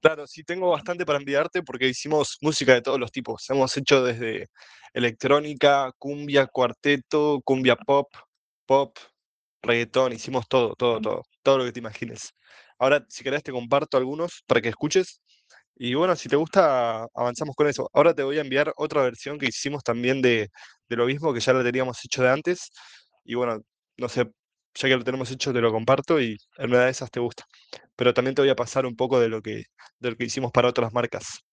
Claro, sí, tengo bastante para enviarte porque hicimos música de todos los tipos. Hemos hecho desde electrónica, cumbia, cuarteto, cumbia pop, pop, reggaetón, hicimos todo, todo, todo, todo lo que te imagines. Ahora, si querés, te comparto algunos para que escuches. Y bueno, si te gusta, avanzamos con eso. Ahora te voy a enviar otra versión que hicimos también de lo mismo, que ya lo teníamos hecho de antes. Y bueno, no sé, ya que lo tenemos hecho, te lo comparto y en una de esas te gusta. Pero también te voy a pasar un poco de lo que hicimos para otras marcas.